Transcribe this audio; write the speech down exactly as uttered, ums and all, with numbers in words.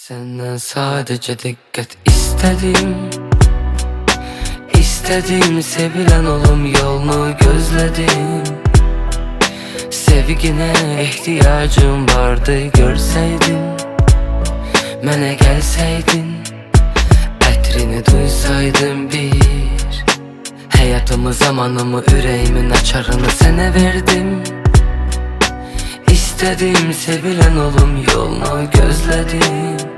Senden sadece dikkat istedim. İstedim sevilen olum yolunu gözledim. Sevgine ihtiyacım vardı görseydin, mənə gəlseydin, ətrini duysaydım bir. Həyatımı, zamanımı, ürəyimin açarını sənə verdim. İstedim sevilen olum yolunu gözledim.